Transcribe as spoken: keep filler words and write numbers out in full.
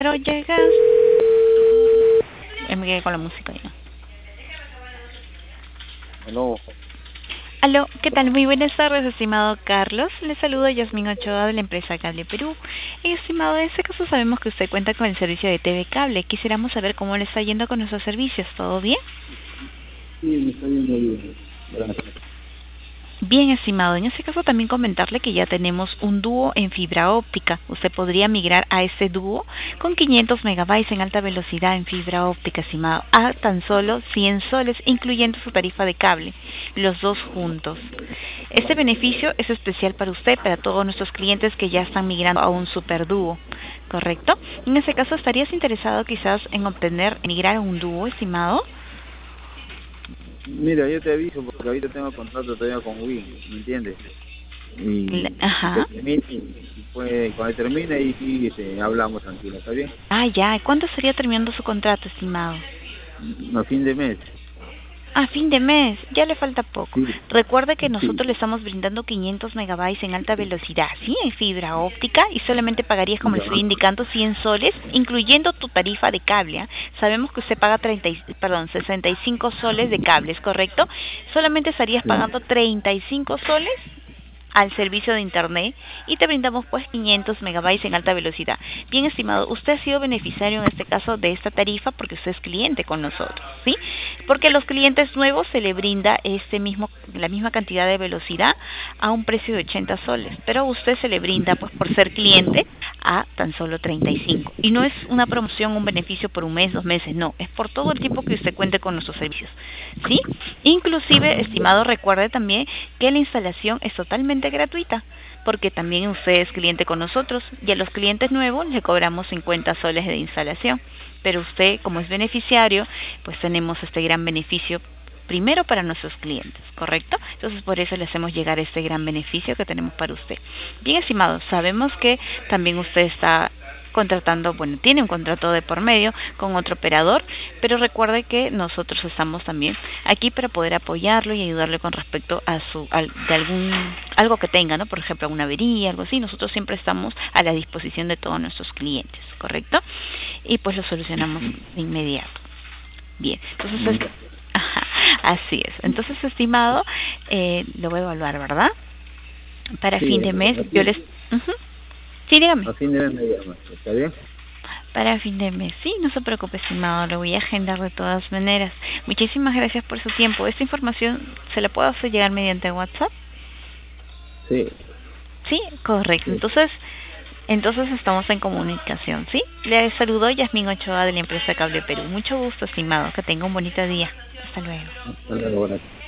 No llegas. Eh, Me quedé con la música ya. Hello. Aló, ¿qué tal? Muy buenas tardes, estimado Carlos. Le saludo Yasmín Ochoa de la empresa Cable Perú. Eh, estimado, en este caso sabemos que usted cuenta con el servicio de T V Cable. Quisiéramos saber cómo le está yendo con nuestros servicios. ¿Todo bien? Sí, me está yendo bien. Gracias. Bien, estimado. En este caso también comentarle que ya tenemos un dúo en fibra óptica. Usted podría migrar a este dúo con quinientos megabytes en alta velocidad en fibra óptica, estimado, a tan solo cien soles, incluyendo su tarifa de cable, los dos juntos. Este beneficio es especial para usted, para todos nuestros clientes que ya están migrando a un super dúo, ¿correcto? En ese caso, ¿estarías interesado quizás en obtener, migrar a un dúo, estimado? Mira, yo te aviso porque ahorita tengo contrato todavía con Win, ¿me entiendes? Le- Y que Ajá. termine, y pues cuando termine y sí, este, hablamos tranquilo, ¿está bien? Ah, ya. ¿Cuándo estaría terminando su contrato, estimado? No, fin de mes. A fin de mes, ya le falta poco. Sí, Recuerde que sí. nosotros le estamos brindando quinientos megabytes en alta velocidad, ¿sí? En fibra óptica y solamente pagarías, como le Ya. estoy indicando, cien soles, incluyendo tu tarifa de cable. ¿Ah? Sabemos que usted paga treinta, y- perdón, sesenta y cinco soles de cables, ¿correcto? Solamente estarías Sí. pagando treinta y cinco soles al servicio de internet y te brindamos pues quinientos megabytes en alta velocidad. Bien, estimado, usted ha sido beneficiario en este caso de esta tarifa porque usted es cliente con nosotros, ¿sí? Porque a los clientes nuevos se le brinda este mismo la misma cantidad de velocidad a un precio de ochenta soles, pero a usted se le brinda pues por ser cliente a tan solo treinta y cinco. Y no es una promoción, un beneficio por un mes, dos meses, no, es por todo el tiempo que usted cuente con nuestros servicios, ¿sí? Inclusive, estimado, recuerde también que la instalación es totalmente gratuita, porque también usted es cliente con nosotros y a los clientes nuevos le cobramos cincuenta soles de instalación, pero usted, como es beneficiario, pues tenemos este gran beneficio primero para nuestros clientes, ¿correcto? Entonces por eso le hacemos llegar este gran beneficio que tenemos para usted. Bien, estimado, sabemos que también usted está contratando, bueno, tiene un contrato de por medio con otro operador, pero recuerde que nosotros estamos también aquí para poder apoyarlo y ayudarle con respecto a su al, de algún algo que tenga, ¿no? Por ejemplo, alguna avería, algo así. Nosotros siempre estamos a la disposición de todos nuestros clientes, ¿correcto? Y pues lo solucionamos de inmediato. Bien, entonces es, ajá, así es. Entonces, estimado, eh, lo voy a evaluar, ¿verdad? Para Sí, fin de mes, a yo fin, les... Uh-huh. Sí, dígame. a fin de mes me llamas, ¿está bien? Para fin de mes, sí, no se preocupe, estimado, lo voy a agendar de todas maneras. Muchísimas gracias por su tiempo. ¿Esta información se la puedo hacer llegar mediante WhatsApp? Sí, Sí, correcto. sí. Entonces, entonces estamos en comunicación, ¿sí? Le saludo Yasmín Ochoa de la empresa Cable Perú. Mucho gusto, estimado. Que tenga un bonito día. Hasta luego. Hasta luego, gracias.